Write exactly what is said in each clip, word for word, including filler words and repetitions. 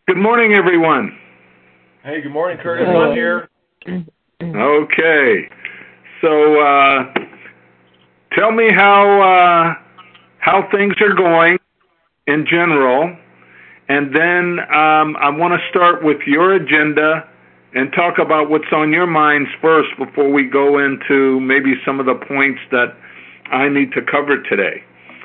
Good morning, everyone. Hey, good morning, Curtis. I'm here. Okay. So, uh, tell me how uh, how things are going in general, and then um, I want to start with your agenda and talk about what's on your minds first before we go into maybe some of the points that I need to cover today.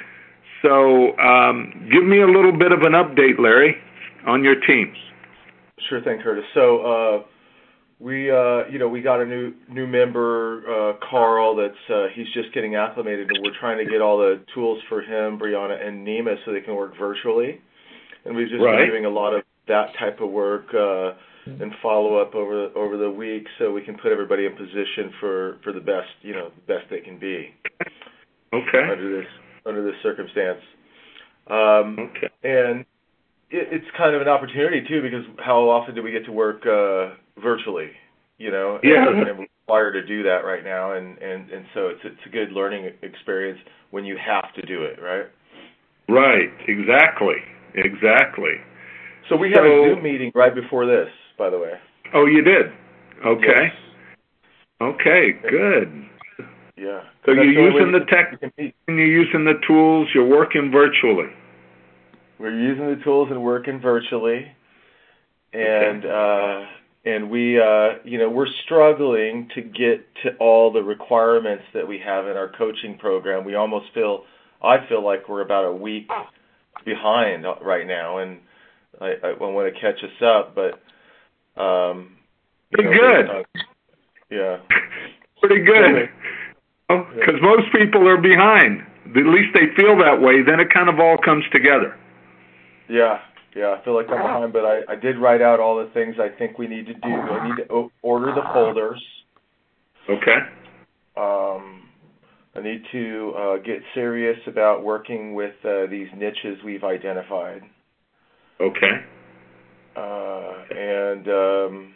So, um, give me a little bit of an update, Larry, on your team. Sure thing, Curtis. So, uh, we, uh, you know, we got a new new member, uh, Carl. That's uh, he's just getting acclimated, and we're trying to get all the tools for him, Brianna, and Nima, so they can work virtually. And we've just Right. been doing a lot of that type of work uh, and follow up over over the week, so we can put everybody in position for, for the best, you know, the best they can be. Okay. Under this under this circumstance. Um, Okay. And it, it's kind of an opportunity too, because how often do we get to work uh, virtually? You know, Yeah. and, and we're required to do that right now, and, and, and so it's it's a good learning experience when you have to do it, right? Right. Exactly. Exactly. So we had So, a Zoom meeting right before this, by the way. Oh, you did? Okay. Yes. Okay. Good. Yeah. So That's you're the only using way the tech, we can meet. and you're using the tools. You're working virtually. We're using the tools and working virtually, and Okay. uh, and we, uh, you know, we're struggling to get to all the requirements that we have in our coaching program. We almost feel, I feel like we're about a week behind right now, and I, I want to catch us up, but um, Pretty you know, good. on, yeah, Pretty good. Because yeah. most people are behind. At least they feel that way. Then it kind of all comes together. Yeah, yeah, I feel like I'm behind, but I, I did write out all the things I think we need to do. I need to o- order the folders. Okay. Um, I need to uh, get serious about working with uh, these niches we've identified. Okay. Uh, and um,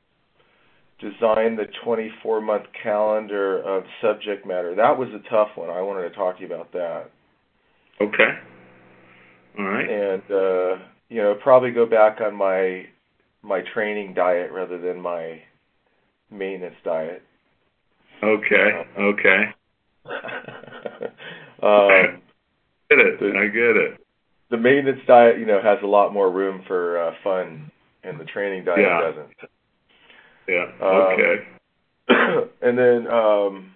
design the twenty-four month calendar of subject matter. That was a tough one. I wanted to talk to you about that. Okay. All right. And uh, you know, probably go back on my my training diet rather than my maintenance diet. Okay. Uh, Okay. um, I get it. the, I get it. the maintenance diet, you know, has a lot more room for uh, fun, and the training diet Yeah. doesn't. Yeah. Um, Okay. and then, um,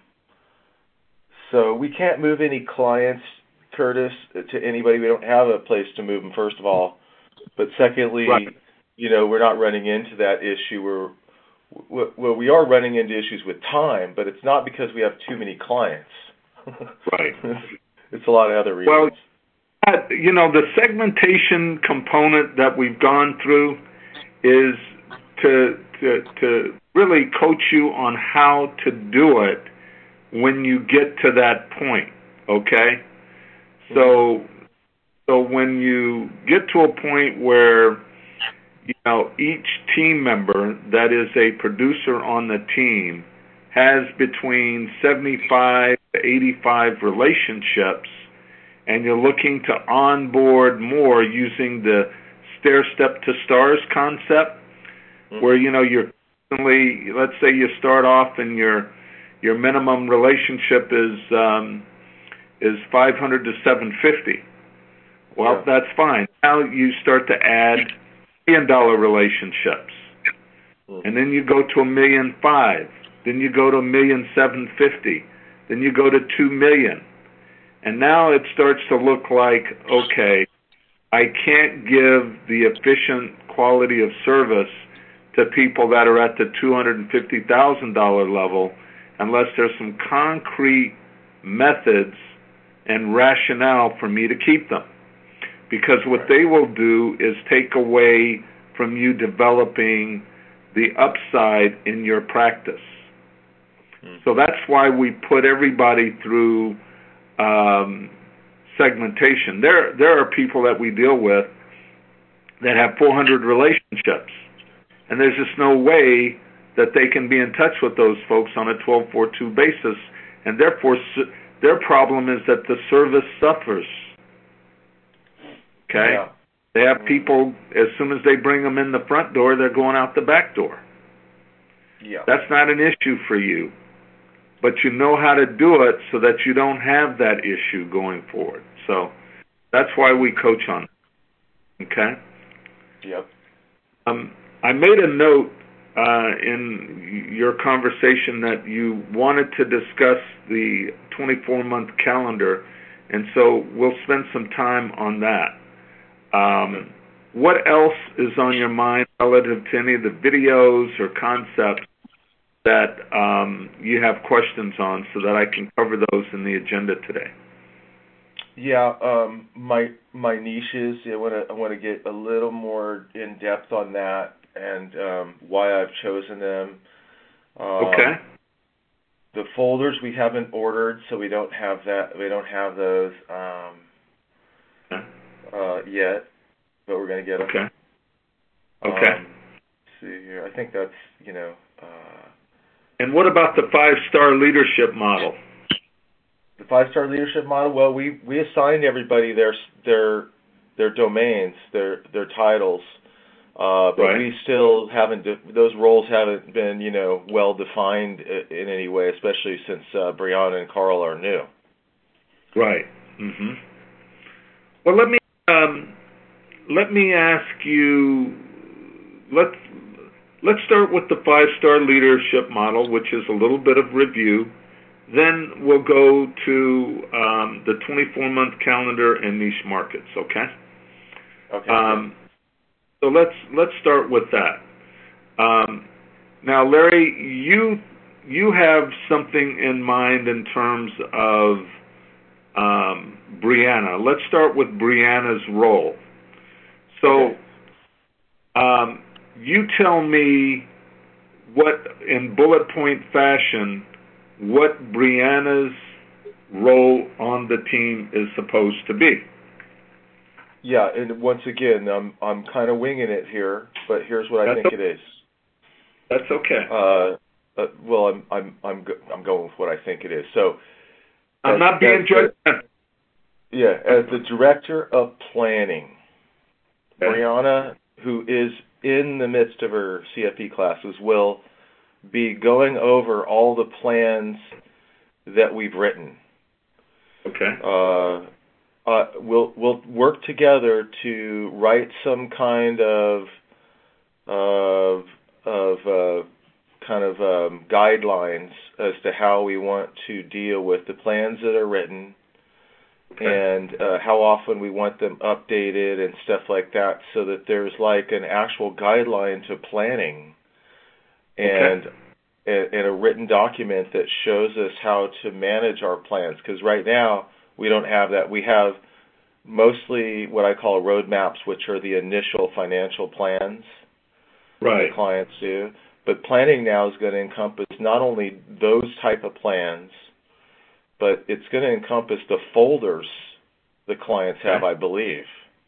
so we can't move any clients, Curtis, to anybody. We don't have a place to move them, first of all. But secondly, Right. you know, we're not running into that issue. We're well, we are running into issues with time, but it's not because we have too many clients. Right. It's a lot of other reasons. Well, you know, the segmentation component that we've gone through is to to to really coach you on how to do it when you get to that point. Okay? So so when you get to a point where you know each team member that is a producer on the team has between seventy-five to eighty-five relationships, and you're looking to onboard more using the stair step to stars concept, Mm-hmm. where you know you're constantly, let's say you start off and your your minimum relationship is um, is five hundred to seven fifty. Well, Yeah. that's fine. Now you start to add million dollar relationships, Mm-hmm. and then you go to a million five. Then you go to a million seven fifty. Then you go to two million. And now it starts to look like, okay, I can't give the efficient quality of service to people that are at the two hundred fifty thousand dollars level unless there's some concrete methods and rationale for me to keep them. Because what they will do is take away from you developing the upside in your practice. Mm-hmm. So that's why we put everybody through um, segmentation. There, there are people that we deal with that have four hundred relationships, and there's just no way that they can be in touch with those folks on a twelve four two basis, and therefore their problem is that the service suffers. Okay? Yeah. They have people, as soon as they bring them in the front door, they're going out the back door. Yeah. That's not an issue for you, but you know how to do it so that you don't have that issue going forward. So that's why we coach on it. Okay? Yep. Um, I made a note uh, in your conversation that you wanted to discuss the twenty-four month calendar, and so we'll spend some time on that. Um, what else is on your mind relative to any of the videos or concepts that um, you have questions on so that I can cover those in the agenda today? Yeah, um, my my niches. I want to I want to get a little more in depth on that and um, why I've chosen them. Um, okay. The folders we haven't ordered, so we don't have that. We don't have those um, okay. uh, yet, but we're going to get them. Okay. Okay. Um, let's see here. I think that's you know. Uh, and what about the five-star leadership model? The five-star leadership model. Well, we, we assigned everybody their their their domains, their their titles, uh, but right. we still haven't. De- those roles haven't been you know well defined in any way, especially since uh, Brianna and Carl are new. Right. Mm-hmm. Well, let me um, let me ask you. Let's let's start with the five-star leadership model, which is a little bit of review. Then we'll go to um, the twenty-four month calendar and niche markets. Okay. Okay. Um, so let's let's start with that. Um, now, Larry, you you have something in mind in terms of um, Brianna. Let's start with Brianna's role. So, okay. um, you tell me what, in bullet point fashion, what Brianna's role on the team is supposed to be. Yeah, and once again, I'm I'm kind of winging it here, but here's what I That's think okay. it is. That's okay. Uh, uh, well, I'm I'm I'm go- I'm going with what I think it is. So, I'm as, not being judgmental. Yeah, as the director of planning, okay. Brianna, who is in the midst of her C F P classes, will be going over all the plans that we've written. Okay. Uh, uh, we'll we'll work together to write some kind of of of uh, kind of um, guidelines as to how we want to deal with the plans that are written, okay. and uh, how often we want them updated and stuff like that, so that there's like an actual guideline to planning, and okay. and, and a written document that shows us how to manage our plans. Because right now we don't have that. We have mostly what I call roadmaps, which are the initial financial plans right. that clients do. But planning now is going to encompass not only those type of plans, but it's going to encompass the folders the clients have, I believe.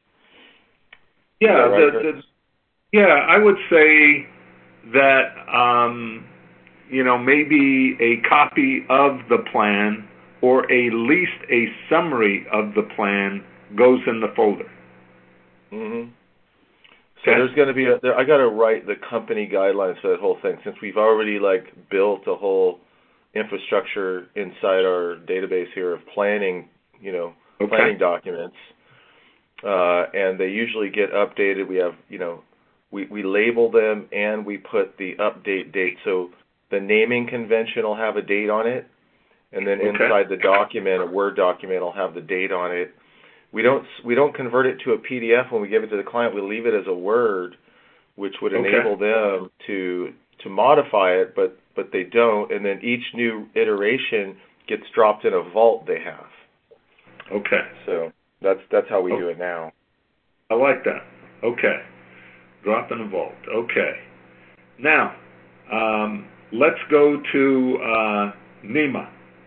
Yeah, right, the, the, yeah, I would say that um, you know, maybe a copy of the plan or at least a summary of the plan goes in the folder. Mm-hmm. So okay. there's going to be a, there, I got to write the company guidelines for that whole thing, since we've already like built a whole infrastructure inside our database here of planning, you know, okay. planning documents, uh, and they usually get updated. We have, you know, we, we label them and we put the update date. So the naming convention will have a date on it, and then okay. inside the document, a Word document will have the date on it. We don't we don't convert it to a P D F when we give it to the client. We leave it as a Word, which would enable okay. them to to modify it, but but they don't. And then each new iteration gets dropped in a vault they have. Okay. So that's that's how we okay. do it now. I like that. Okay. Drop in a vault. Okay. Now, um, let's go to uh, Nima.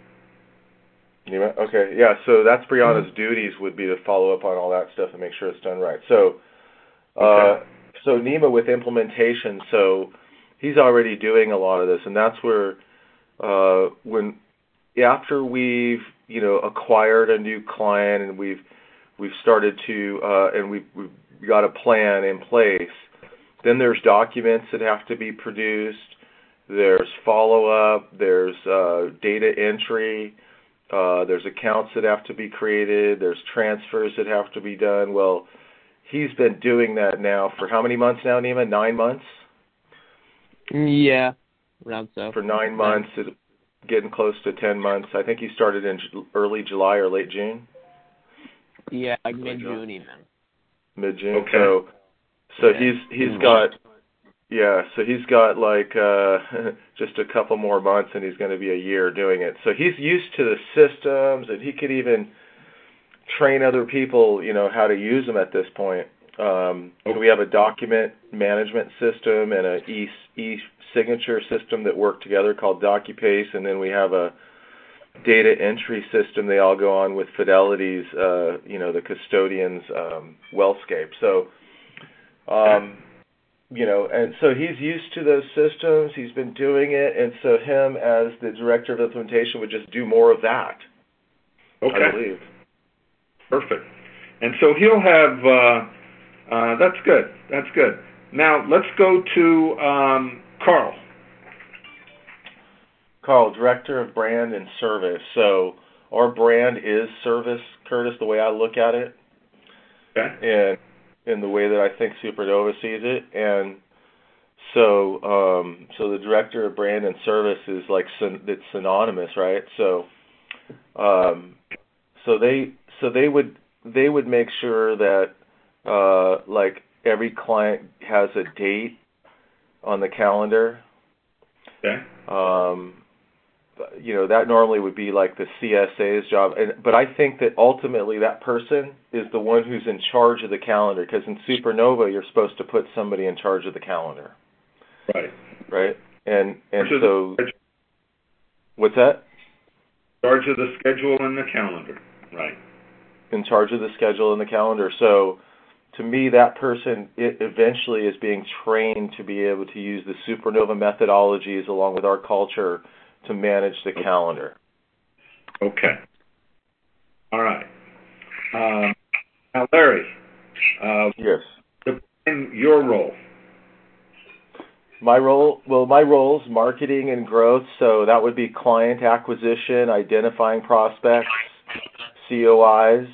Nima? Okay, yeah, so that's Brianna's mm-hmm. duties would be to follow up on all that stuff and make sure it's done right. So, uh, okay. so Nima with implementation, so he's already doing a lot of this, and that's where uh, when after we've you know acquired a new client and we've we've started to uh, and we've, we've got a plan in place. Then there's documents that have to be produced. There's follow-up. There's uh, data entry. Uh, there's accounts that have to be created. There's transfers that have to be done. Well, he's been doing that now for how many months now, Nima? Nine months? Yeah, around so. For nine months, it, getting close to ten months. I think he started in early July or late June. Yeah, like mid-June even. Mid-June. Okay. So, so Yeah. he's he's got yeah. So he's got like uh, just a couple more months, and he's going to be a year doing it. So he's used to the systems, and he could even train other people, you know, how to use them at this point. Um, so we have a document management system and a e e-signature system that work together called DocuPace, and then we have a data entry system they all go on with Fidelity's, uh, you know, the custodian's um, Wellscape. So, um, you know, and so he's used to those systems. He's been doing it, and so him as the director of implementation would just do more of that. Okay. I believe. Perfect. And so he'll have. Uh, uh, that's good. That's good. Now let's go to um, Carl. Carl, Director of Brand and Service. So our brand is service, Curtis, the way I look at it. Okay. And in the way that I think Supernova sees it. And so um, so the Director of Brand and Service is like, it's synonymous, right? So um, so they so they would they would make sure that uh, like every client has a date on the calendar. Okay. Um, you know, that normally would be like the C S A's job. And, but I think that ultimately that person is the one who's in charge of the calendar, because in Supernova you're supposed to put somebody in charge of the calendar. Right. Right? And and so, what's that? Charge of the schedule and the calendar. Right. In charge of the schedule and the calendar. So to me, that person it eventually is being trained to be able to use the Supernova methodologies along with our culture to manage the calendar. Okay. All right. Um, now, Larry. Uh, yes. Define your role. My role, well, my role is marketing and growth, so that would be client acquisition, identifying prospects, C O Is,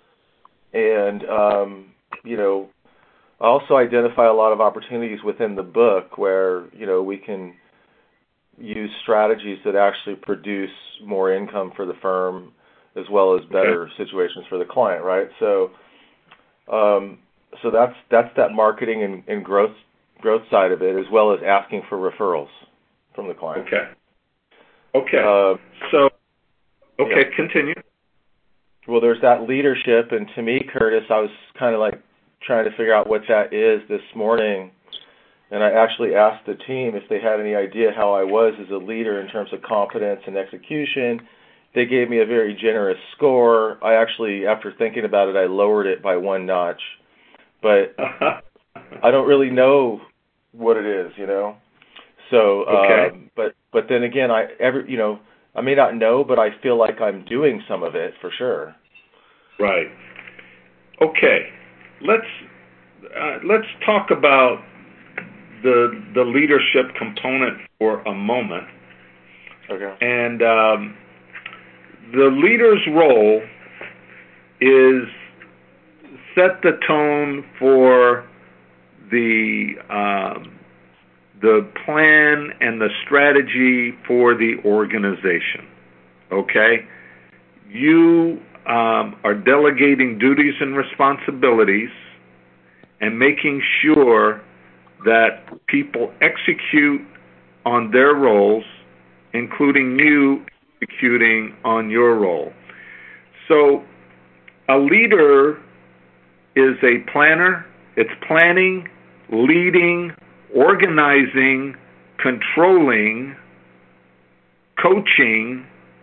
and, um, you know, I also identify a lot of opportunities within the book where, you know, we can use strategies that actually produce more income for the firm as well as better okay. situations for the client, right? So, um, so that's that's that marketing and, and growth growth side of it, as well as asking for referrals from the client. Okay. Okay. Uh, so, okay, yeah. continue. Well, there's that leadership, and to me, Curtis, I was kind of like trying to figure out what that is this morning. And I actually asked the team if they had any idea how I was as a leader in terms of competence and execution. They gave me a very generous score. I actually, after thinking about it, I lowered it by one notch. But I don't really know what it is, you know. So, okay. um, but but then again, I every you know I may not know, but I feel like I'm doing some of it for sure. Right. Okay. Let's uh, let's talk about the the leadership component for a moment. Okay. And um, the leader's role is set the tone for the um, the plan and the strategy for the organization. Okay? You um, are delegating duties and responsibilities and making sure that people execute on their roles, including you executing on your role. So a leader is a planner. It's planning, leading, organizing, controlling, coaching,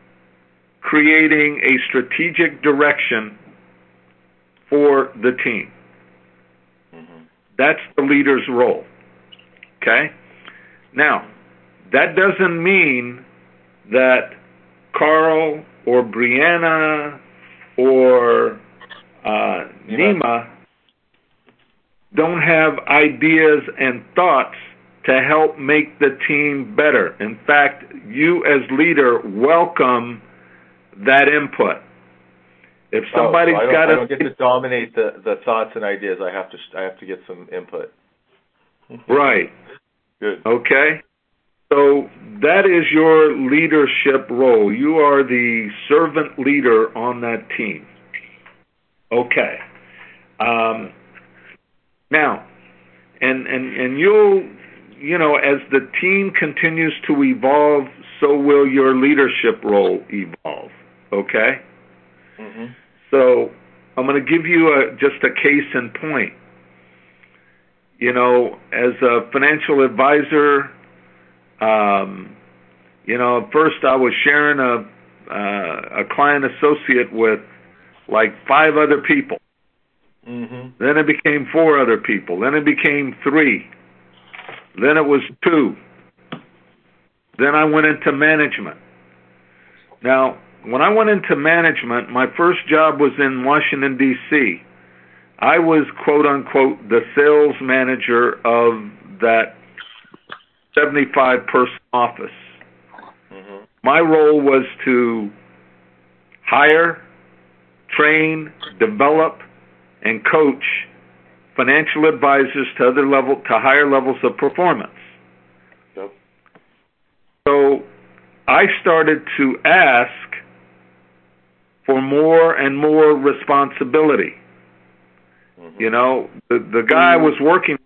creating a strategic direction for the team. That's the leader's role, okay? Now, that doesn't mean that Carl or Brianna or uh, Nima don't have ideas and thoughts to help make the team better. In fact, you as leader welcome that input. If somebody's oh, so I got I don't get to dominate the, the thoughts and ideas. I have to I have to get some input. Right. Good. Okay. So that is your leadership role. You are the servant leader on that team. Okay. Um, now, and, and, and you'll, you know, as the team continues to evolve, so will your leadership role evolve. Okay? Mm-hmm. So I'm going to give you a, just a case in point. You know, as a financial advisor, um, you know, at first I was sharing a, uh, a client associate with like five other people. Mm-hmm. Then it became four other people. Then it became three. Then it was two. Then I went into management. Now, when I went into management, my first job was in Washington, D C I was, quote unquote, the sales manager of that seventy-five person office. Mm-hmm. My role was to hire, train, develop, and coach financial advisors to other level to higher levels of performance. Yep. So I started to ask for more and more responsibility. Mm-hmm. You know, the the guy I was working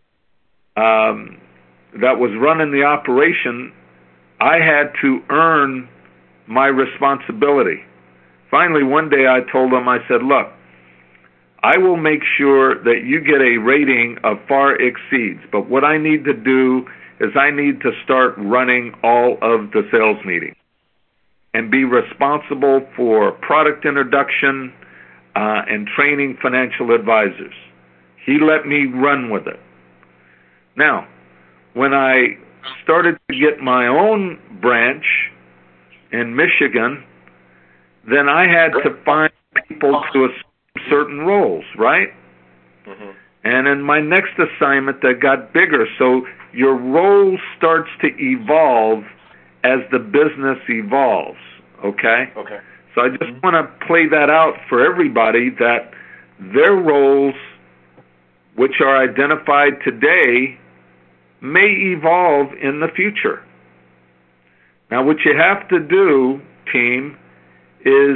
um, that was running the operation, I had to earn my responsibility. Finally, one day I told him, I said, look, I will make sure that you get a rating of far exceeds, but what I need to do is I need to start running all of the sales meetings and be responsible for product introduction uh, and training financial advisors. He let me run with it. Now, when I started to get my own branch in Michigan, then I had to find people to assume certain roles, right? Mm-hmm. And in my next assignment, that got bigger. So your role starts to evolve as the business evolves, okay? Okay. So I just mm-hmm. want to play that out for everybody, that their roles, which are identified today, may evolve in the future. Now, what you have to do, team, is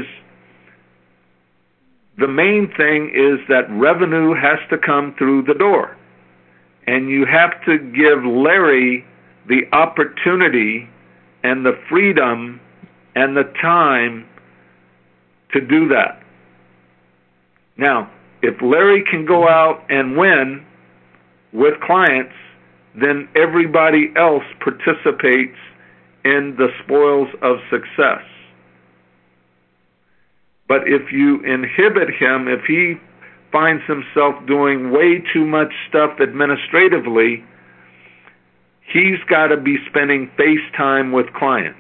the main thing is that revenue has to come through the door. And you have to give Larry the opportunity and the freedom and the time to do that. Now, if Larry can go out and win with clients, then everybody else participates in the spoils of success. But if you inhibit him, if he finds himself doing way too much stuff administratively, he's got to be spending face time with clients.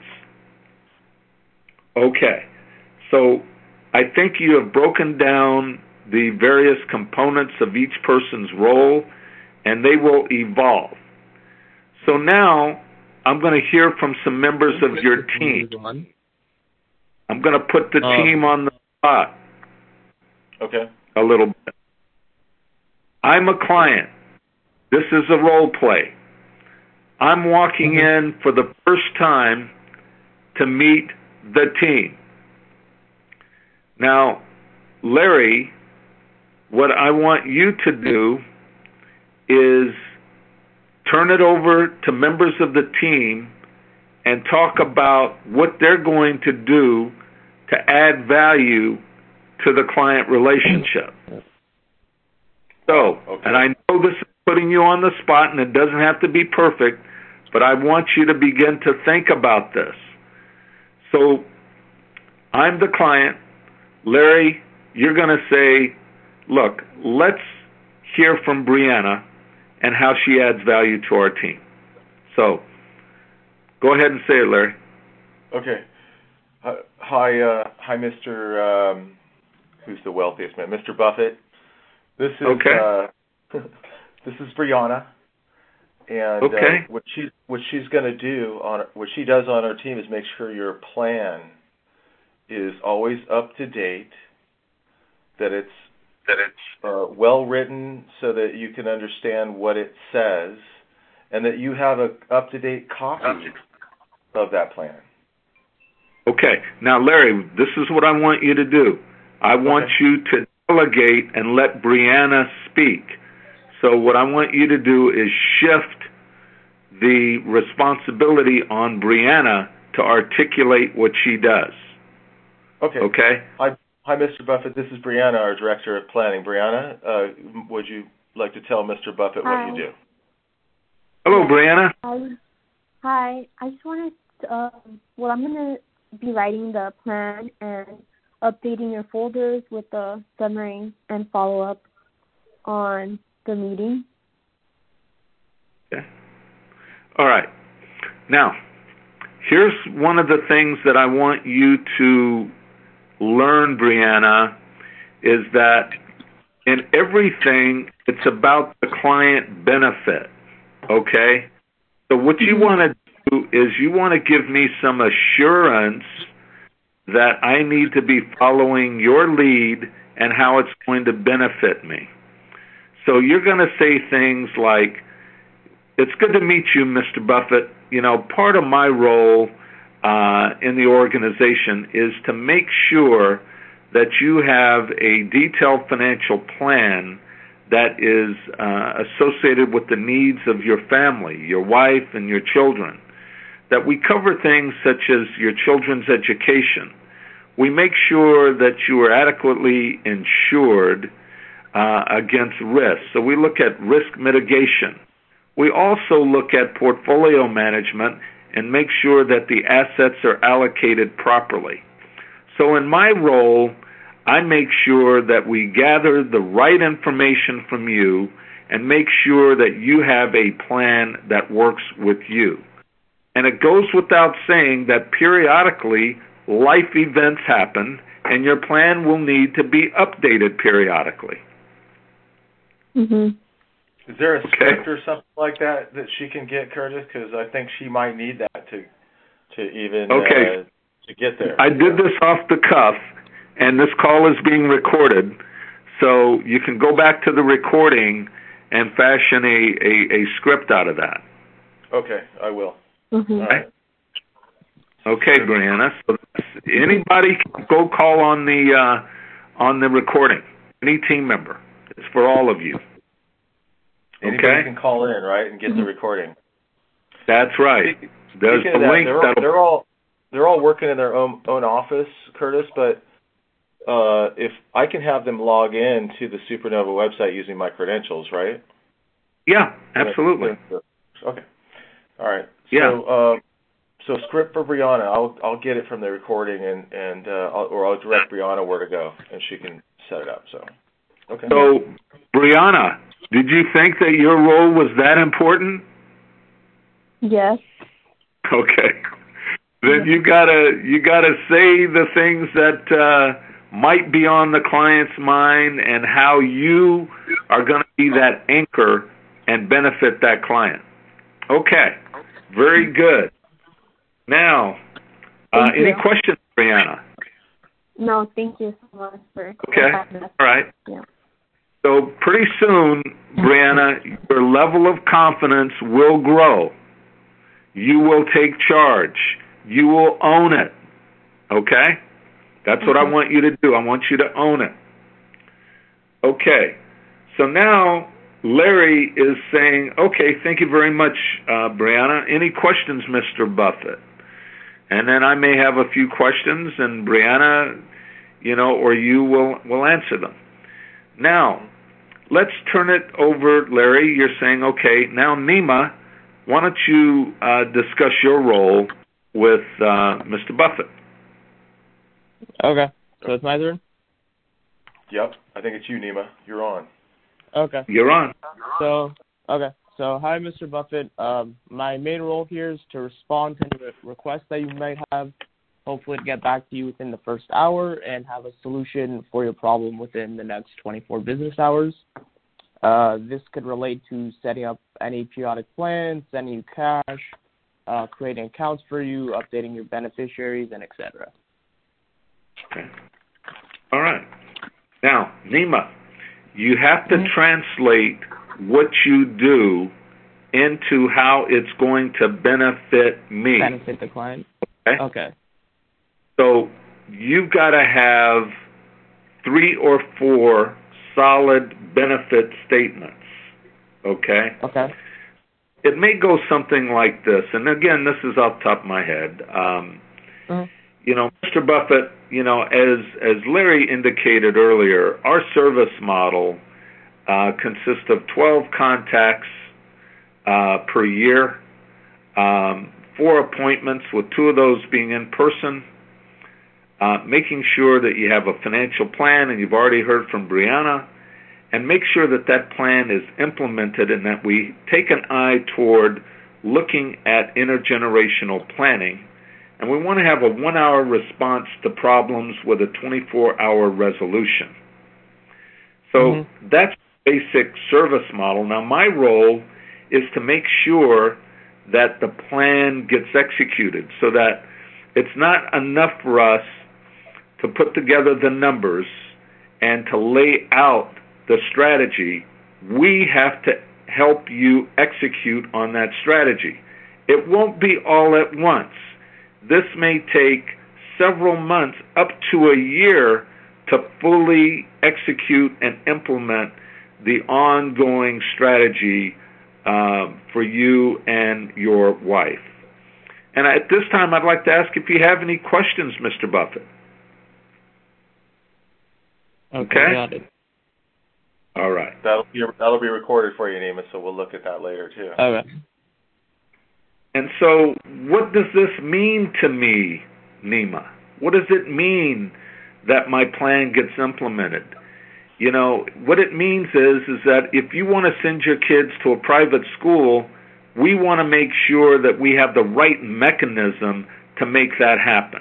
Okay, so I think you have broken down the various components of each person's role, and they will evolve. So now I'm going to hear from some members of your team. I'm going to put the um, team on the spot. Okay. A little bit. I'm a client. This is a role play. I'm walking mm-hmm. in for the first time to meet the team. Now, Larry, what I want you to do is turn it over to members of the team and talk about what they're going to do to add value to the client relationship. So, okay. and I know this is putting you on the spot, and it doesn't have to be perfect, but I want you to begin to think about this. So, I'm the client. Larry, you're going to say, look, let's hear from Brianna and how she adds value to our team. So, go ahead and say it, Larry. Okay. Hi, uh, hi, Mister Um, who's the wealthiest man? Mister Buffett. This is okay. uh, This is Brianna, and okay. uh, what she what she's going to do on what she does on our team is make sure your plan is always up to date, that it's that it's uh, well written so that you can understand what it says, and that you have a up to date copy of that plan. Okay. Now, Larry, this is what I want you to do. I want okay. you to delegate and let Brianna speak. So what I want you to do is shift the responsibility on Brianna to articulate what she does. Okay. Okay? Hi, hi, Mister Buffett. This is Brianna, our Director of Planning. Brianna, uh, would you like to tell Mister Buffett Hi. what you do? Hello, Brianna. Hi. Hi. I just wanted to, um, well, I'm going to be writing the plan and updating your folders with the summary and follow-up on the meeting. Okay. All right. Now, here's one of the things that I want you to learn, Brianna, is that in everything, it's about the client benefit, okay? So what you want to do is you want to give me some assurance that I need to be following your lead and how it's going to benefit me. So you're going to say things like, it's good to meet you, Mister Buffett. You know, part of my role uh, in the organization is to make sure that you have a detailed financial plan that is uh, associated with the needs of your family, your wife, and your children. That we cover things such as your children's education. We make sure that you are adequately insured uh, against risk. So we look at risk mitigation. We also look at portfolio management and make sure that the assets are allocated properly. So in my role, I make sure that we gather the right information from you and make sure that you have a plan that works with you. And it goes without saying that periodically life events happen and your plan will need to be updated periodically. Mm-hmm. Is there a Okay. script or something like that that she can get, Curtis? Because I think she might need that to to even okay. uh, to get there. I did this off the cuff, and this call is being recorded, so you can go back to the recording and fashion a, a, a script out of that. Okay, I will. Mm-hmm. All right. Okay, Brianna. So anybody can go call on the uh, on the recording. Any team member. It's for all of you. Anybody Okay? can call in, right, and get Mm-hmm. the recording. That's right. There's Speaking the of that, link. they're all, that'll... they're all they're all working in their own own office, Curtis. But uh, if I can have them log in to the Supernova website using my credentials, right? Yeah, absolutely. Okay. All right. Yeah. So, uh, so script for Brianna. I'll I'll get it from the recording, and and uh, I'll, or I'll direct Brianna where to go, and she can set it up. So, okay. So, Brianna, did you think that your role was that important? Yes. Okay. Then you gotta you gotta say the things that uh, might be on the client's mind and how you are going to be that anchor and benefit that client. Okay. Very good. Now, uh, Thank any you. questions, Brianna? No, thank you so much for Okay. that. All right. Yeah. So pretty soon, Brianna, your level of confidence will grow. You will take charge. You will own it. Okay? That's what I want you to do. I want you to own it. Okay. So now Larry is saying, okay, thank you very much, uh, Brianna. Any questions, Mister Buffett? And then I may have a few questions, and Brianna, you know, or you will, will answer them. Now, let's turn it over, Larry. You're saying, okay, now Nima, why don't you uh, discuss your role with uh, Mister Buffett? Okay. So it's my turn? Yep. I think it's you, Nima. You're on. Okay. You're on. So, okay. So, hi, Mister Buffett. Um, my main role here is to respond to any re- requests that you might have, hopefully to get back to you within the first hour and have a solution for your problem within the next twenty-four business hours. Uh, this could relate to setting up any periodic plans, sending you cash, uh, creating accounts for you, updating your beneficiaries, and et cetera. Okay. All right. Now, Nima, you have to Mm-hmm. translate what you do into how it's going to benefit me. Benefit the client. Okay? Okay. So you've got to have three or four solid benefit statements. Okay? Okay. It may go something like this, and again, this is off the top of my head. Um, Mm-hmm. You know, Mister Buffett, you know, as as Larry indicated earlier, our service model uh, consists of twelve contacts uh, per year, um, four appointments, with two of those being in person, uh, making sure that you have a financial plan, and you've already heard from Brianna, and make sure that that plan is implemented and that we take an eye toward looking at intergenerational planning. And we want to have a one-hour response to problems with a twenty-four hour resolution. So Mm-hmm. that's the basic service model. Now, my role is to make sure that the plan gets executed so that it's not enough for us to put together the numbers and to lay out the strategy. We have to help you execute on that strategy. It won't be all at once. This may take several months, up to a year, to fully execute and implement the ongoing strategy uh, for you and your wife. And at this time, I'd like to ask if you have any questions, Mister Buffett. Okay. Okay? Got it. All right. That'll be that'll be recorded for you, Nima. So we'll look at that later too. Okay. And so what does this mean to me, Nima? What does it mean that my plan gets implemented? You know, what it means is, is that if you want to send your kids to a private school, we want to make sure that we have the right mechanism to make that happen.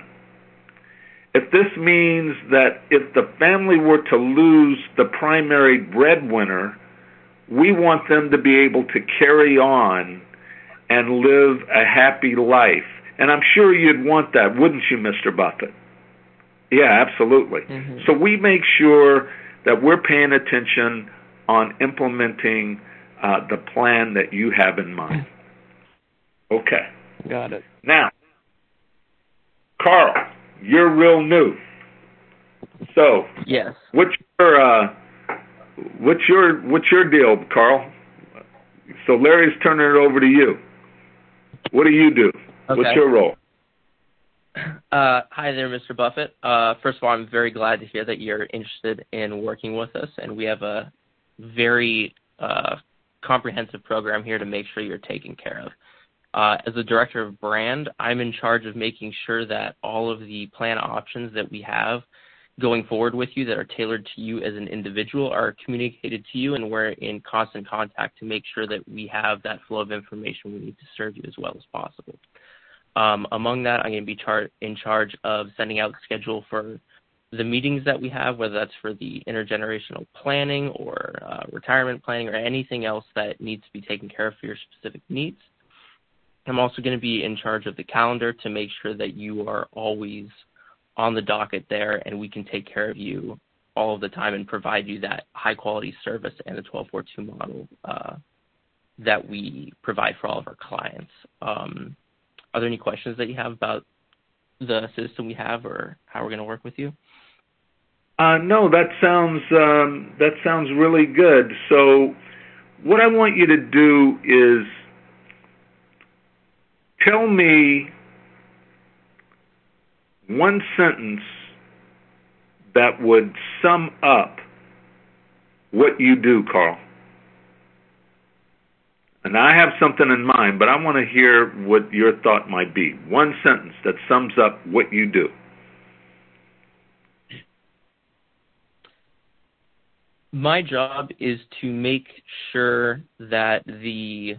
If this means that if the family were to lose the primary breadwinner, we want them to be able to carry on and live a happy life. And I'm sure you'd want that, wouldn't you, Mister Buffett? Yeah, absolutely. Mm-hmm. So we make sure that we're paying attention on implementing uh, the plan that you have in mind. Okay. Got it. Now, Carl, you're real new. So, Yes. what's your uh, what's your what's your deal, Carl? So Larry's turning it over to you. What do you do? Okay. What's your role? Uh, hi there, Mister Buffett. Uh, first of all, I'm very glad to hear that you're interested in working with us, and we have a very uh, comprehensive program here to make sure you're taken care of. Uh, as the director of brand, I'm in charge of making sure that all of the plan options that we have going forward with you that are tailored to you as an individual are communicated to you, and we're in constant contact to make sure that we have that flow of information we need to serve you as well as possible. Um, among that, I'm going to be char- in charge of sending out the schedule for the meetings that we have, whether that's for the intergenerational planning or uh, retirement planning or anything else that needs to be taken care of for your specific needs. I'm also going to be in charge of the calendar to make sure that you are always on the docket there and we can take care of you all of the time and provide you that high-quality service and the twelve forty-two model uh, that we provide for all of our clients. Um, Are there any questions that you have about the system we have or how we're going to work with you? Uh, no, that sounds um, that sounds really good. So, what I want you to do is tell me one sentence that would sum up what you do, Carl. And I have something in mind, but I want to hear what your thought might be. One sentence that sums up what you do. My job is to make sure that the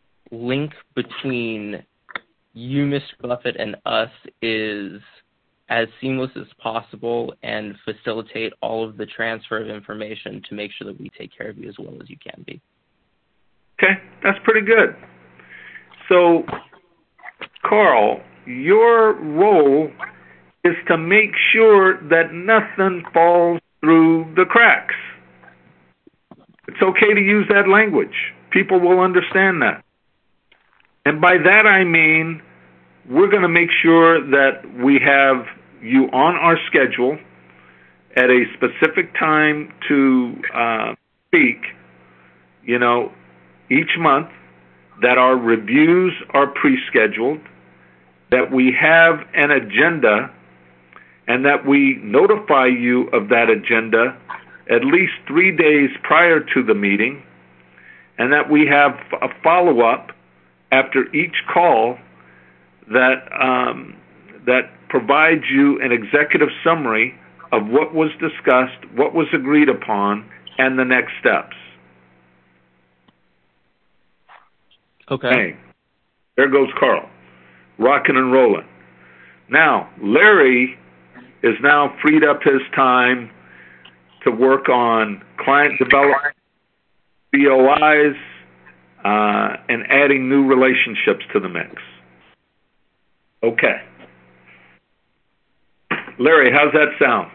link between you, Mister Buffett, and us is as seamless as possible and facilitate all of the transfer of information to make sure that we take care of you as well as you can be. Okay, that's pretty good. So, Carl, your role is to make sure that nothing falls through the cracks. It's okay to use that language. People will understand that. And by that I mean we're going to make sure that we have you on our schedule at a specific time to uh, speak, you know, each month, that our reviews are pre-scheduled, that we have an agenda, and that we notify you of that agenda at least three days prior to the meeting, and that we have a follow-up after each call that um, that provides you an executive summary of what was discussed, what was agreed upon, and the next steps. Okay. Hey, there goes Carl, rocking and rolling. Now, Larry is now freed up his time to work on client development, B O Is, uh, and adding new relationships to the mix. Okay. Larry, how's that sound?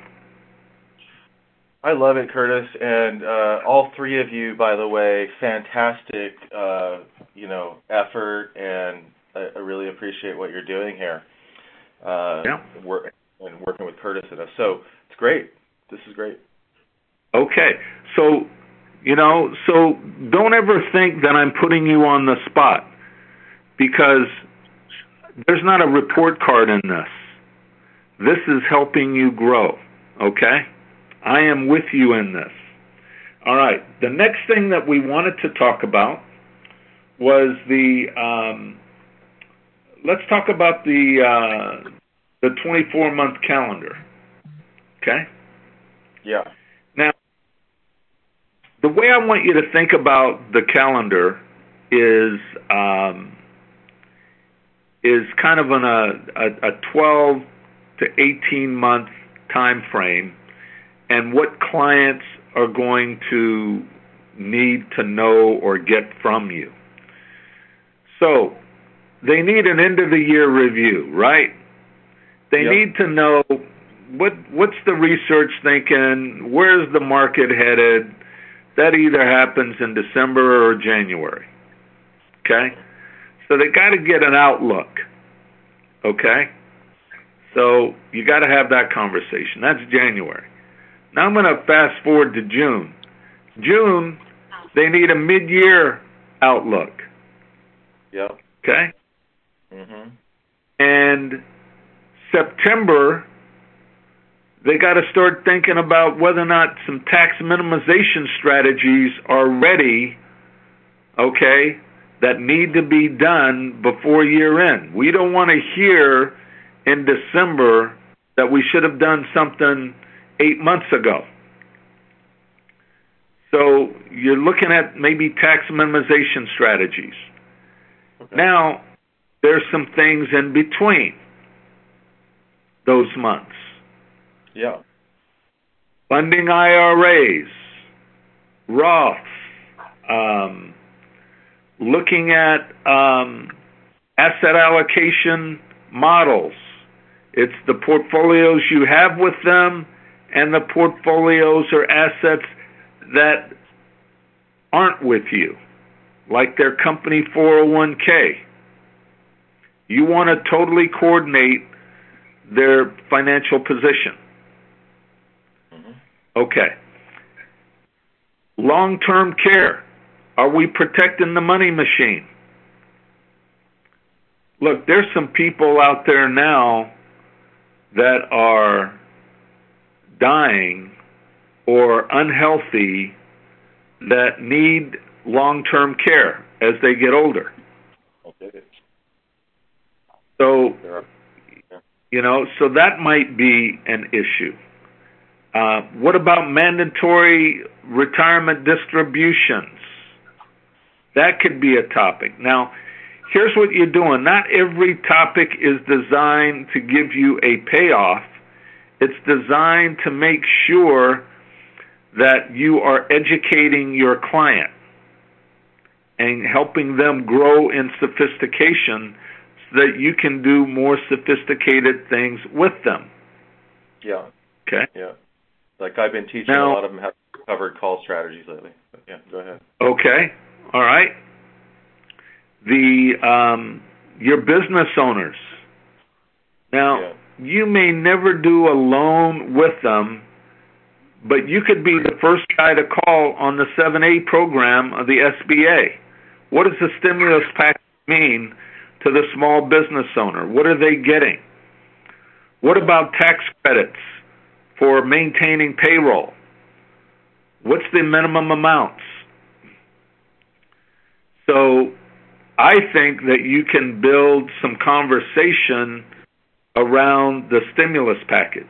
I love it, Curtis, and uh, all three of you, by the way, fantastic, uh, you know, effort, and I, I really appreciate what you're doing here. Uh, yeah. Work, and working with Curtis and us. So it's great. This is great. Okay. So, you know, so don't ever think that I'm putting you on the spot, because there's not a report card in this. This is helping you grow, okay? I am with you in this. All right. The next thing that we wanted to talk about was the, um, let's talk about the uh, the twenty-four month calendar, okay? Yeah. Now, the way I want you to think about the calendar is um, is kind of on a, a, a twelve to eighteen month time frame, and what clients are going to need to know or get from you. So they need an end of the year review, right? They yep. need to know what what's the research thinking, where's the market headed. That either happens in December or January. Okay? So they got to get an outlook. Okay? So you got to have that conversation. That's January. Now I'm going to fast forward to June. June, they need a mid-year outlook. Yep. Okay? Mm-hmm. And September, they got to start thinking about whether or not some tax minimization strategies are ready, okay, that need to be done before year end. We don't want to hear in December that we should have done something eight months ago. So you're looking at maybe tax minimization strategies. Okay. Now, there's some things in between those months. Yeah. Funding I R As, Roths, um, looking at um, asset allocation models. It's the portfolios you have with them and the portfolios or assets that aren't with you, like their company four oh one k. You want to totally coordinate their financial position. Mm-hmm. Okay. Long-term care. Are we protecting the money machine? Look, there's some people out there now that are dying or unhealthy that need long-term care as they get older. Okay. So, you know, so that might be an issue. Uh, what about mandatory retirement distributions? That could be a topic. Now, here's what you're doing. Not every topic is designed to give you a payoff. It's designed to make sure that you are educating your client and helping them grow in sophistication so that you can do more sophisticated things with them. Yeah. Okay? Yeah. Like I've been teaching now, a lot of them how to cover call strategies lately. But yeah, go ahead. Okay. All right. The um, your business owners. Now, yeah. you may never do a loan with them, but you could be the first guy to call on the seven A program of the S B A. What does the stimulus package mean to the small business owner? What are they getting? What about tax credits for maintaining payroll? What's the minimum amounts? So I think that you can build some conversation around the stimulus package.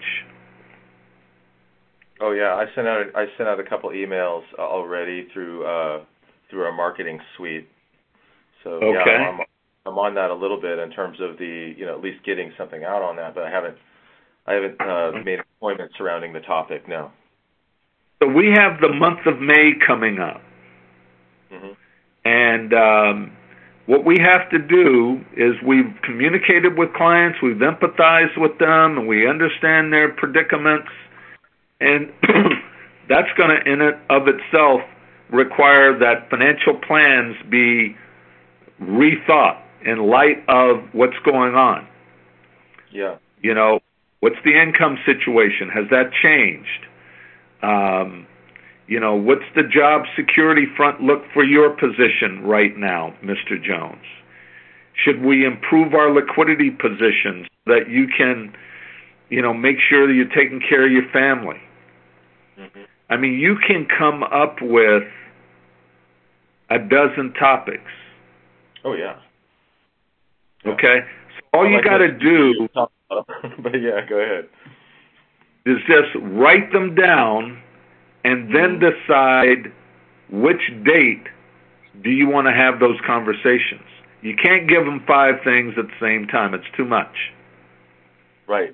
Oh yeah, I sent out I sent out a couple emails already through uh, through our marketing suite. So okay. yeah, I'm, I'm on that a little bit in terms of the you know at least getting something out on that, but I haven't I haven't uh, made an appointment surrounding the topic. No. So we have the month of May coming up, mm-hmm. and um, what we have to do is we've communicated with clients, we've empathized with them, and we understand their predicaments. And that's going to, in and of itself, require that financial plans be rethought in light of what's going on. Yeah. You know, what's the income situation? Has that changed? Um, you know, what's the job security front look for your position right now, Mister Jones? Should we improve our liquidity positions so that you can, you know, make sure that you're taking care of your family? Mm-hmm. I mean, you can come up with a dozen topics. Oh, yeah. yeah. Okay? So all I you like got to do but yeah, go ahead. is just write them down and then mm-hmm. decide which date do you want to have those conversations. You can't give them five things at the same time. It's too much. Right.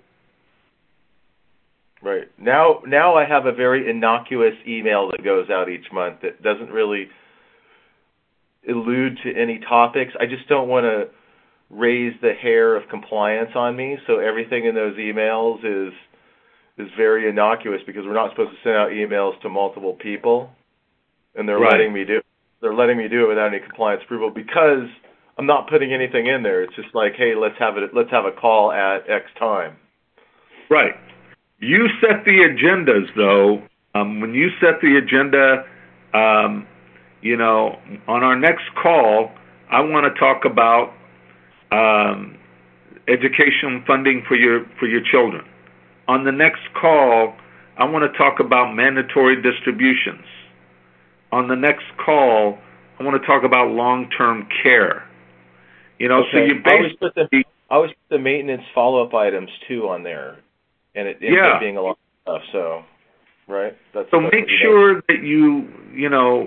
Right. Now now I have a very innocuous email that goes out each month that doesn't really allude to any topics. I just don't want to raise the hair of compliance on me, so everything in those emails is is very innocuous because we're not supposed to send out emails to multiple people, and they're right. letting me do they're letting me do it without any compliance approval because I'm not putting anything in there. It's just like, hey, let's have it let's have a call at X time. Right. You set the agendas, though. Um, when you set the agenda, um, you know, on our next call, I want to talk about um, education funding for your for your children. On the next call, I want to talk about mandatory distributions. On the next call, I want to talk about long-term care. You know, okay. so you basically I always put the, I always put the maintenance follow-up items too on there. And it ends yeah. up being a lot of stuff, so, right? That's, so that's make sure that you, you know,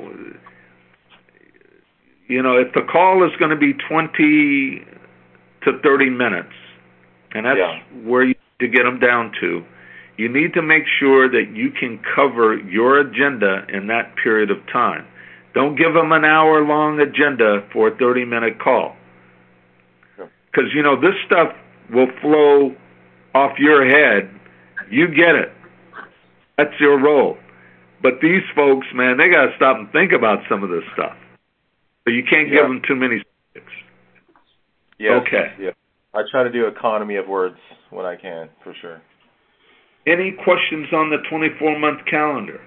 you know, if the call is going to be twenty to thirty minutes, and that's yeah. where you need to get them down to, you need to make sure that you can cover your agenda in that period of time. Don't give them an hour-long agenda for a thirty-minute call. Because, you know, this stuff will flow off your head. You get it. That's your role. But these folks, man, they got to stop and think about some of this stuff. So you can't yeah. give them too many subjects. Yes, okay. Yeah. I try to do economy of words when I can, for sure. Any questions on the twenty-four month calendar?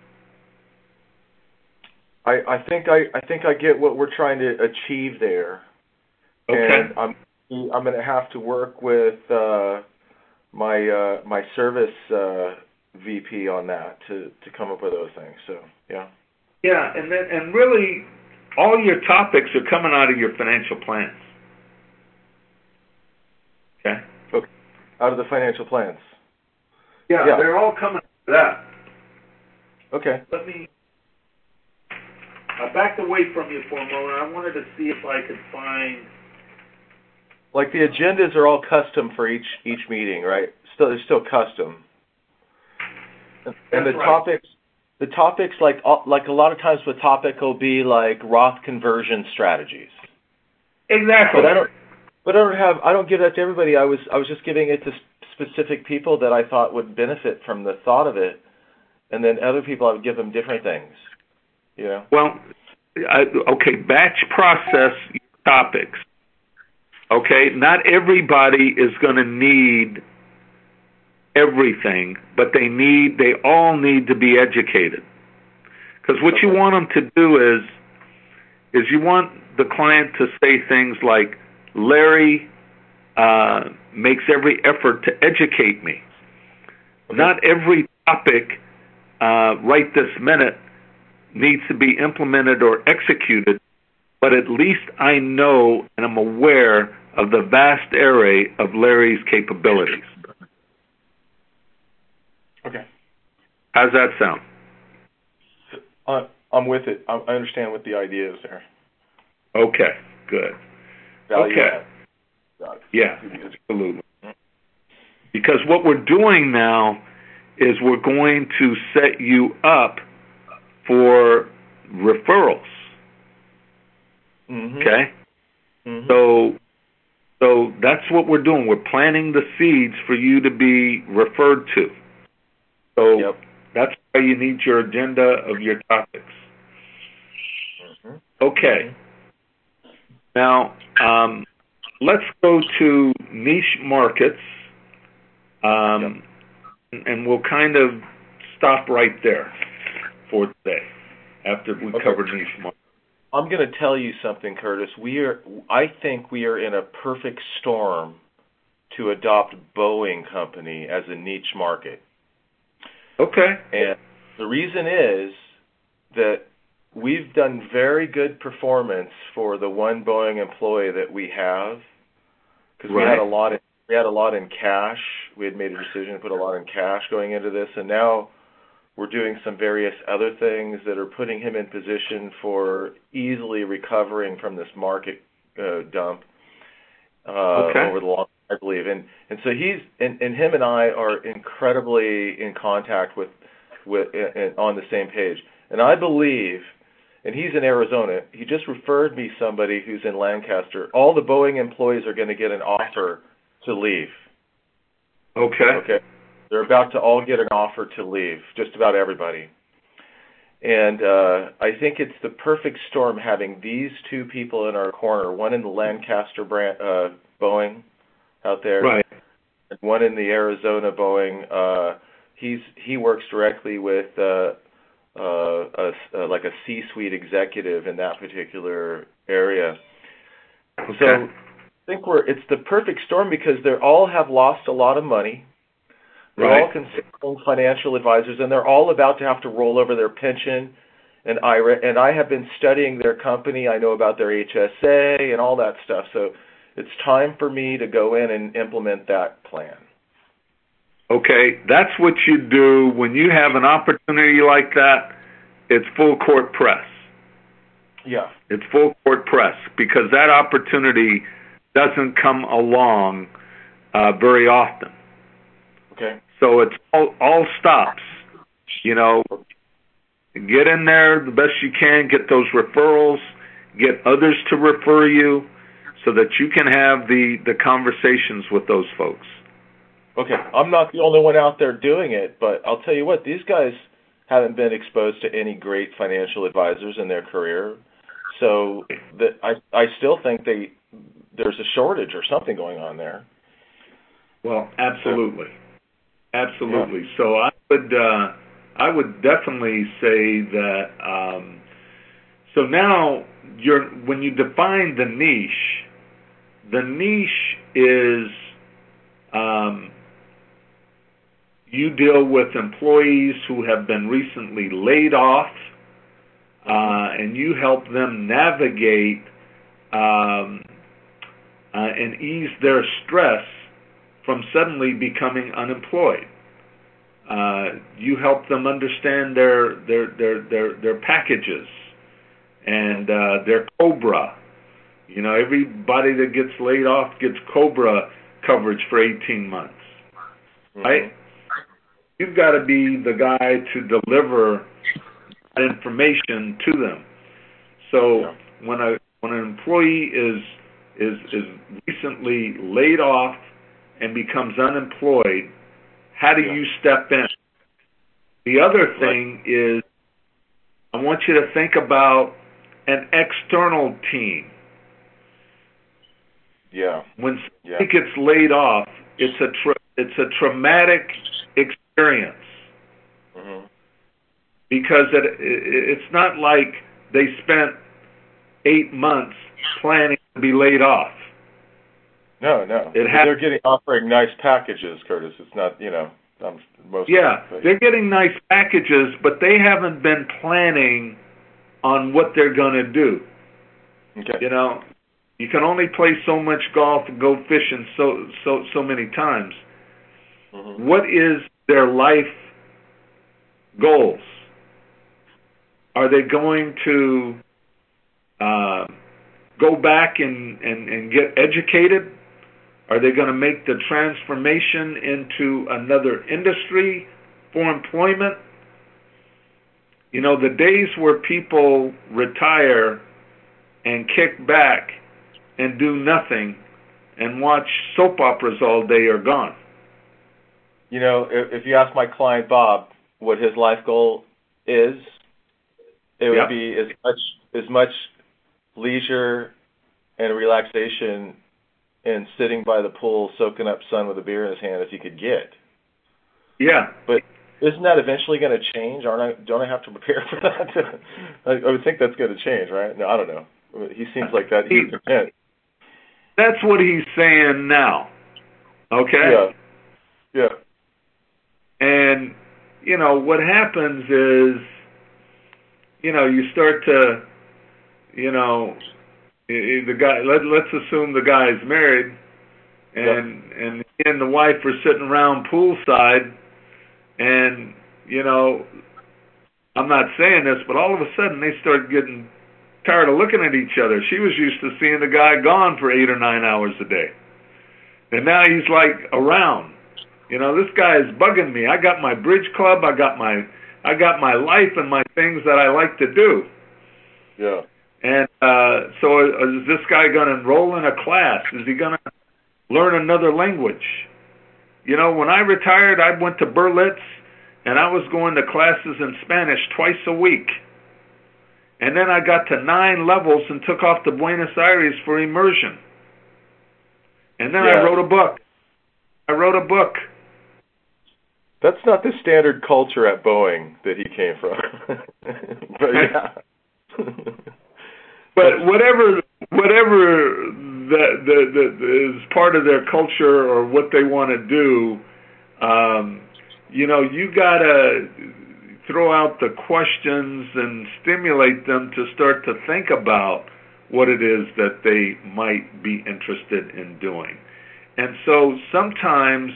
I, I think I, I think I get what we're trying to achieve there. Okay. And I'm I'm going to have to work with uh, my uh, my service uh, V P on that to, to come up with those things. So yeah. Yeah, and then and really, all your topics are coming out of your financial plans. Okay. Okay. Out of the financial plans. Yeah, yeah. They're all coming out of that. Okay. Let me. I backed away from you for a moment. I wanted to see if I could find like the agendas are all custom for each each meeting, right? Still, they're still custom. And, and the right. topics, the topics like like a lot of times the topic will be like Roth conversion strategies. Exactly. But I don't. But I don't have. I don't give that to everybody. I was. I was just giving it to specific people that I thought would benefit from the thought of it, and then other people I would give them different things. You know. Well, I, okay. Batch process topics. Okay. Not everybody is going to need everything, but they need. They all need to be educated. Because what Okay. you want them to do is, is you want the client to say things like, Larry uh, makes every effort to educate me. Okay. Not every topic uh, right this minute needs to be implemented or executed, but at least I know and I'm aware of the vast array of Larry's capabilities. Okay. How's that sound? Uh, I'm with it. I I understand what the idea is there. Okay, good. Value Okay. add. Got it. Yeah, absolutely. Because what we're doing now is we're going to set you up for referrals. Mm-hmm. Okay? Mm-hmm. So so that's what we're doing. We're planting the seeds for you to be referred to. So Yep. that's why you need your agenda of your topics. Mm-hmm. Okay. Now, um, let's go to niche markets, um, yep. and we'll kind of stop right there for today after we Okay. cover niche markets. I'm going to tell you something, Curtis. We are. I think we are in a perfect storm to adopt Boeing Company as a niche market. Okay. And the reason is that we've done very good performance for the one Boeing employee that we have, because we Right. had a lot. Of, we had a lot in cash. We had made a decision to put a lot in cash going into this, and now we're doing some various other things that are putting him in position for easily recovering from this market uh, dump uh, Okay. over the long, I believe. And and so he's and, and him and I are incredibly in contact with with and on the same page. And I believe, and he's in Arizona. He just referred me somebody who's in Lancaster. All the Boeing employees are going to get an offer to leave. Okay. Okay. They're about to all get an offer to leave, just about everybody. And uh, I think it's the perfect storm having these two people in our corner, one in the Lancaster brand, uh, Boeing out there, Right. and one in the Arizona Boeing. Uh, he's He works directly with uh, uh, a, uh, like a C-suite executive in that particular area. Okay. So I think we're it's the perfect storm because they all have lost a lot of money. They're Right. all considering financial advisors, and they're all about to have to roll over their pension and I R A. And I have been studying their company. I know about their H S A and all that stuff. So it's time for me to go in and implement that plan. Okay, that's what you do when you have an opportunity like that. It's full court press. Yeah. It's full court press because that opportunity doesn't come along uh, very often. Okay. So it's all, all stops. You know, get in there the best you can, get those referrals, get others to refer you so that you can have the, the conversations with those folks. Okay. I'm not the only one out there doing it, but I'll tell you what, these guys haven't been exposed to any great financial advisors in their career. So that I I still think they there's a shortage or something going on there. Well, absolutely. Absolutely. Yeah. So I would uh, I would definitely say that. Um, so now you're when you define the niche, the niche is um, you deal with employees who have been recently laid off, uh, and you help them navigate um, uh, and ease their stress from suddenly becoming unemployed. Uh, you help them understand their their their their, their packages and uh, their COBRA You know, everybody that gets laid off gets COBRA coverage for eighteen months, mm-hmm. right? You've got to be the guy to deliver that information to them. So yeah. when a when an employee is is is recently laid off and becomes unemployed, how do yeah. you step in? The other thing right. is, I want you to think about an external team. Yeah. When yeah. somebody gets laid off, it's a tra- it's a traumatic experience mm-hmm. because it, it it's not like they spent eight months planning to be laid off. No, no. It ha- they're getting offering nice packages, Curtis. It's not, you know, um, most. Yeah, they're getting nice packages, but they haven't been planning on what they're going to do. Okay. You know, you can only play so much golf and go fishing so so so many times. Mm-hmm. What is their life goals? Are they going to uh, go back and, and, and get educated? Are they going to make the transformation into another industry for employment? You know, the days where people retire and kick back and do nothing and watch soap operas all day are gone. You know, if, if you ask my client Bob what his life goal is, it would yep. be as much as much leisure and relaxation and sitting by the pool, soaking up sun with a beer in his hand as he could get. Yeah. But isn't that eventually going to change? Aren't I? Don't I have to prepare for that? I, I would think that's going to change, right? No, I don't know. He seems like that. He's content. That's what he's saying now. Okay? Yeah. Yeah. And, you know, what happens is, you know, you start to, you know, the guy, let, let's assume the guy's married, and yep. and he and the wife are sitting around poolside, and, you know, I'm not saying this, but all of a sudden they start getting tired of looking at each other. She was used to seeing the guy gone for eight or nine hours a day. And now he's like around. You know, this guy is bugging me. I got my bridge club, I got my I got my life and my things that I like to do. Yeah. And uh, so is this guy going to enroll in a class? Is he going to learn another language? You know, when I retired, I went to Berlitz, and I was going to classes in Spanish twice a week. And then I got to nine levels and took off to Buenos Aires for immersion. And then yeah. I wrote a book. I wrote a book. That's not the standard culture at Boeing that he came from. But yeah. But whatever, whatever that, that, that is part of their culture or what they want to do, um, you know, you got to throw out the questions and stimulate them to start to think about what it is that they might be interested in doing. And so sometimes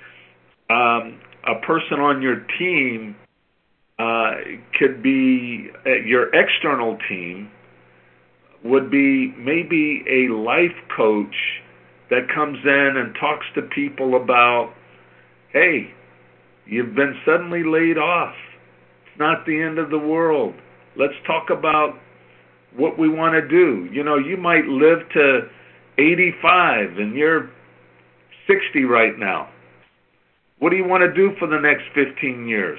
um, a person on your team uh, could be uh, your external team would be maybe a life coach that comes in and talks to people about, hey, you've been suddenly laid off. It's not the end of the world. Let's talk about what we want to do. You know, you might live to eighty-five and you're sixty right now. What do you want to do for the next fifteen years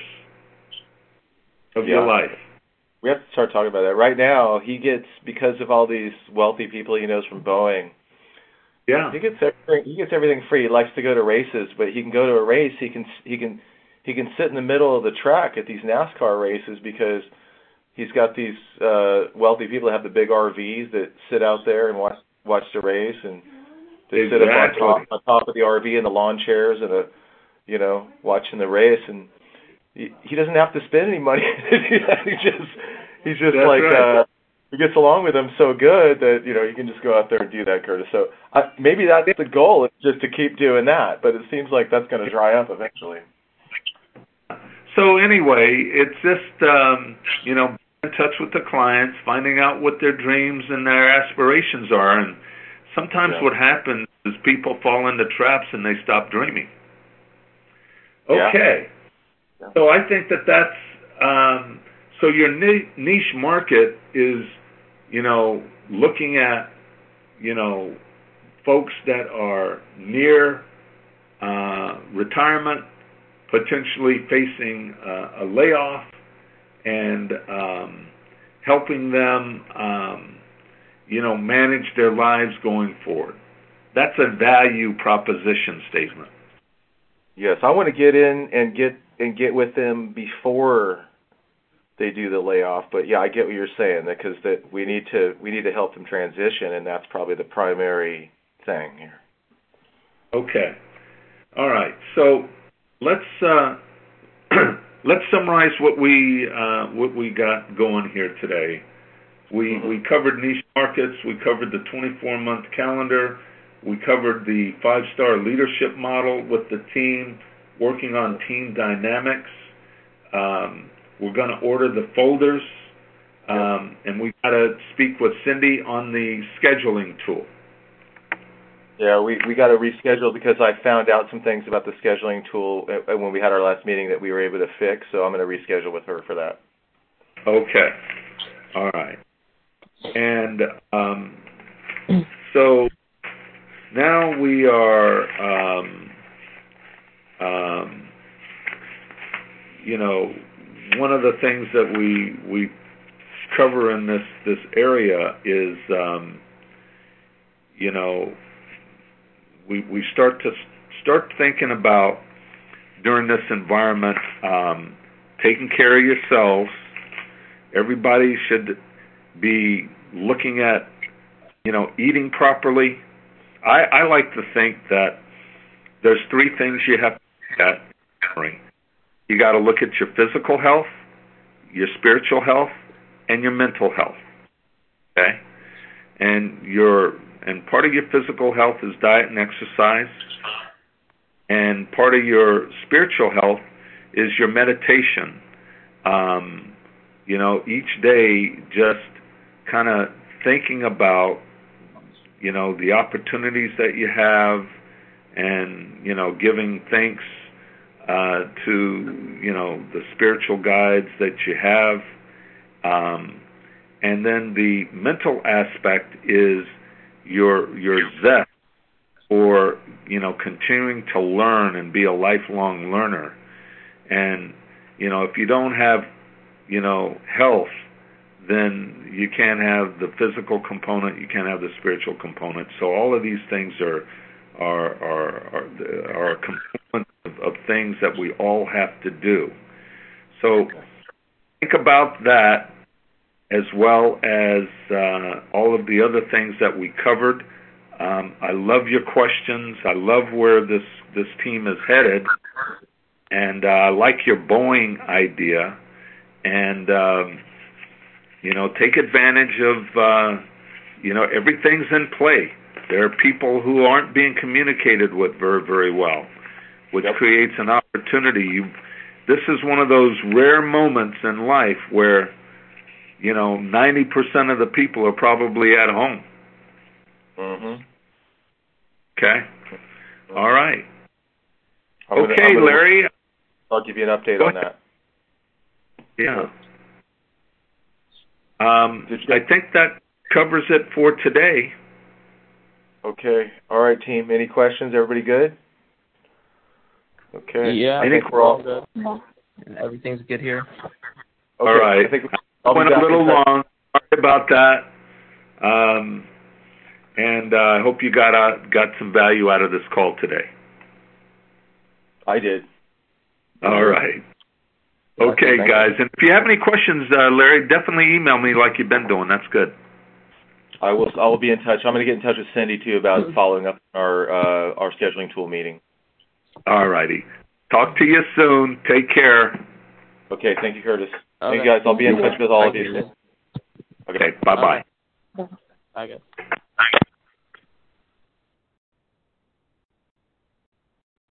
of yeah. your life? We have to start talking about that. Right now, he gets, because of all these wealthy people he knows from Boeing, yeah, he gets everything. He gets everything free. He likes to go to races, but he can go to a race. He can he can he can sit in the middle of the track at these NASCAR races because he's got these uh, wealthy people that have the big R Vs that sit out there and watch watch the race, and they exactly. sit up on top on top of the R V in the lawn chairs and a you know watching the race and. He doesn't have to spend any money. he just, he's just That's like, right. uh, he gets along with them so good that, you know, you can just go out there and do that, Curtis. So uh, maybe that's the goal, is just to keep doing that. But it seems like that's going to dry up eventually. So anyway, it's just, um, you know, in touch with the clients, finding out what their dreams and their aspirations are. And sometimes yeah. what happens is people fall into traps and they stop dreaming. Okay. Yeah. So I think that that's, um, so your niche market is, you know, looking at, you know, folks that are near uh, retirement, potentially facing uh, a layoff, and um, helping them, um, you know, manage their lives going forward. That's a value proposition statement. Yes, I want to get in and get and get with them before they do the layoff. But yeah, I get what you're saying, because that we need to we need to help them transition, and that's probably the primary thing here. Okay, all right. So let's uh, let's summarize what we uh, what we got going here today. We mm-hmm. we covered niche markets. We covered the twenty-four month calendar. We covered the five-star leadership model with the team, working on team dynamics. Um, we're going to order the folders, um, and we got to speak with Cindy on the scheduling tool. Yeah, we, we got to reschedule because I found out some things about the scheduling tool when we had our last meeting that we were able to fix, so I'm going to reschedule with her for that. Okay. All right. And um, so now we are, um, um, you know, one of the things that we we cover in this, this area is, um, you know, we we start to start thinking about, during this environment, um, taking care of yourselves. Everybody should be looking at, you know, eating properly. I, I like to think that there's three things you have to look at. You got to look at your physical health, your spiritual health, and your mental health. Okay? And your and part of your physical health is diet and exercise, and part of your spiritual health is your meditation. Um, you know, each day just kind of thinking about, you know, the opportunities that you have, and, you know, giving thanks uh, to, you know, the spiritual guides that you have. Um, and then the mental aspect is your your zest for, you know, continuing to learn and be a lifelong learner. And, you know, if you don't have, you know, health, then you can't have the physical component, you can't have the spiritual component. So all of these things are are are are, are components of, of things that we all have to do. So think about that, as well as uh, all of the other things that we covered. Um, I love your questions. I love where this, this team is headed. And uh, I like your Boeing idea. And, um, you know, take advantage of, uh, you know, everything's in play. There are people who aren't being communicated with very, very well, which yep. creates an opportunity. You, this is one of those rare moments in life where, you know, ninety percent of the people are probably at home. Mm-hmm. Okay? Mm-hmm. All right. I'm okay, gonna, I'm gonna, Larry. I'll give you an update on that. Yeah. Um, I think that covers it for today. Okay. All right, team. Any questions? Everybody good? Okay. Yeah, I Any think we're all good. Everything's good here. Okay. All right. I think I went a little long. Sorry about that. Um, and uh, I hope you got uh, got some value out of this call today. I did. All right. Okay, okay guys. And if you have any questions, uh, Larry, definitely email me like you've been doing. That's good. I will. I will be in touch. I'm going to get in touch with Cindy too about following up our uh, our scheduling tool meeting. All righty. Talk to you soon. Take care. Okay. Thank you, Curtis. Okay. Thank you, guys. I'll be in touch with all of you. Okay. Bye bye. I guess.